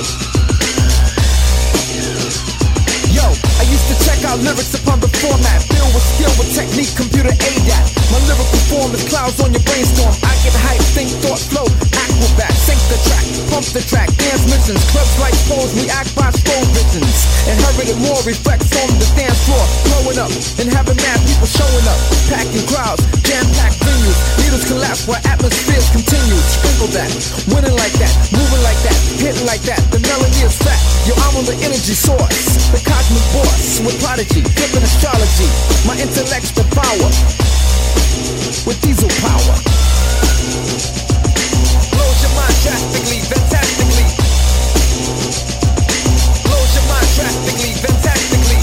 Yo, I used to check out lyrics upon the format, filled with skill with technique, computer ADAT. My lyrical form is clouds on your brainstorm. I get hype, think, thought, flow, acrobat, sync the track, pump the track, dance missions, clubs like foes, we act by slow visions. Inherited more reflects on the dance floor, blowing up and having mad people showing up, packing crowds, jam-packed venues. Needles collapse while atmospheres continue. Sprinkle that, winning like that, moving like that, hitting like that. The melody is fat. Yo, I'm on the energy source, the cosmic boss with prodigy, flipping astrology. My intellect's the power with diesel power. Blows your mind drastically, fantastically. Blows your mind drastically, fantastically.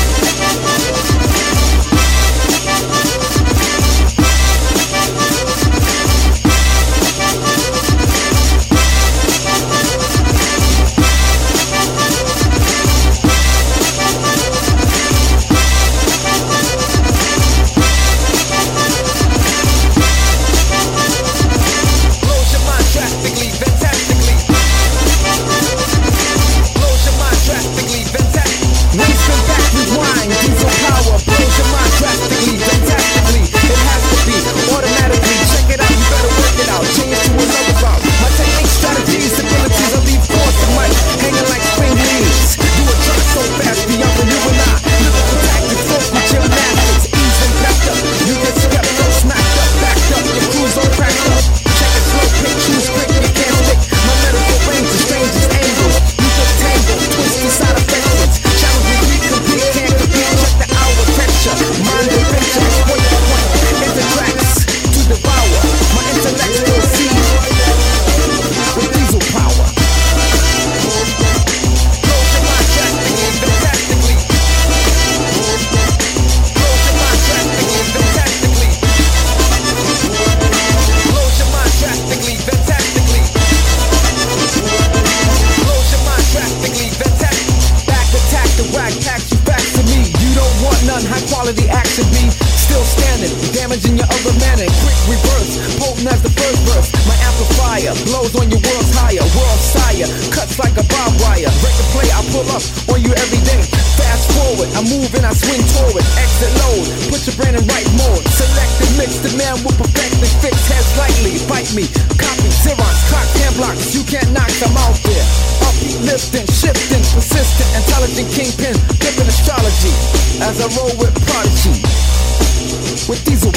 Blows on your world's higher, world sire, cuts like a barbed wire. Break a play, I pull up on you every day. Fast forward, I move and I swing toward. Exit load, put your brain in right mode. Select and mix, the man will perfect and fix. Heads lightly, bite me, copy, Xerox, clock, 10 blocks. You can't knock them out there. Upbeat, lifting, shifting, persistent, intelligent kingpin, flipping astrology. As I roll with prodigy, with diesel